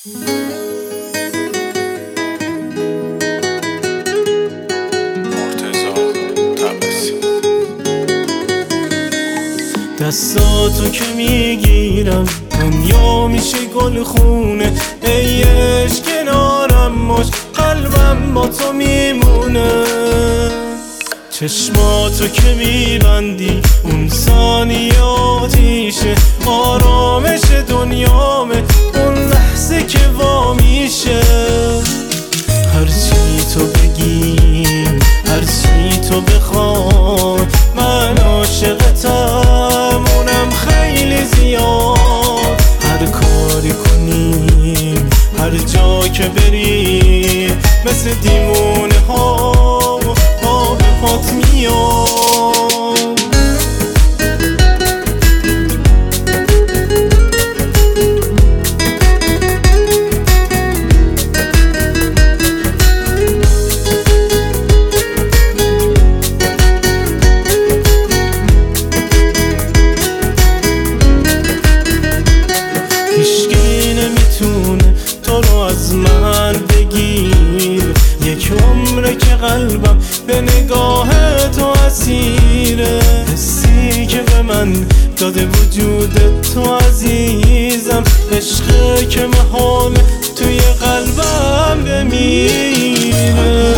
دستاتو که میگیرم دنیا میشه گلخونه، ای عشق کنارم باش قلبم با تو میمونه. چشماتو که میبندی اون ثانیه آتیشه، آرامش دنیامه اون لحظه که وا میشه. هرچی تو بگی هرچی تو بخوای من عاشقتم، اونم خیلی زیاد. هر کاری کنیم هر جا که بری مثل دیوونه ها به پات میاد. هیچکی نمیتونه تو رو از من بگیر، یک عمره که قلبم به نگاه تو اسیره. حسی که به من داده وجود تو عزیزم، عشقه که محال توی قلبم بمیره.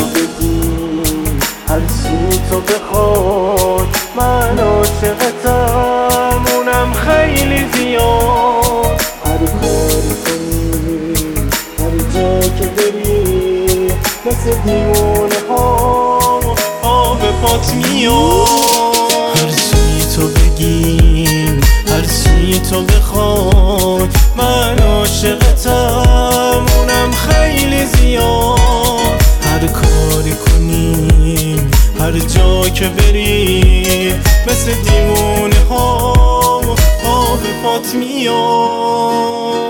هرچی تو بخوای من عاشقتم، اونم خیلی زیاد. هر کاری کنی هر جا که بری مثل دیوونه ها به پات میاد. هرچی تو بگیم هرچی تو بخوای من عاشقتم، اونم خیلی زیاد. هر کاری کنیم هر جا که بری مثل دیوونه ها به پات میاد.